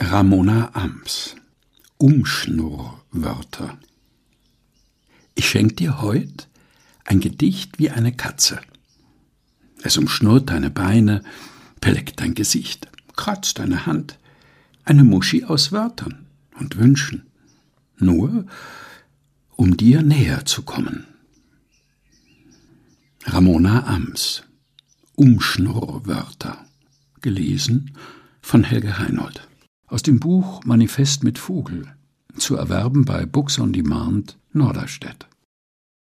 Ramona Amms. Umschnurrwörter. Ich schenk dir heut ein Gedicht wie eine Katze. Es umschnurrt deine Beine, beleckt dein Gesicht, kratzt deine Hand, eine Muschi aus Wörtern und Wünschen, nur um dir näher zu kommen. Ramona Amms. Umschnurrwörter. Gelesen von Helge Heinold. Aus dem Buch Manifest mit Vogel, zu erwerben bei Books on Demand, Norderstedt.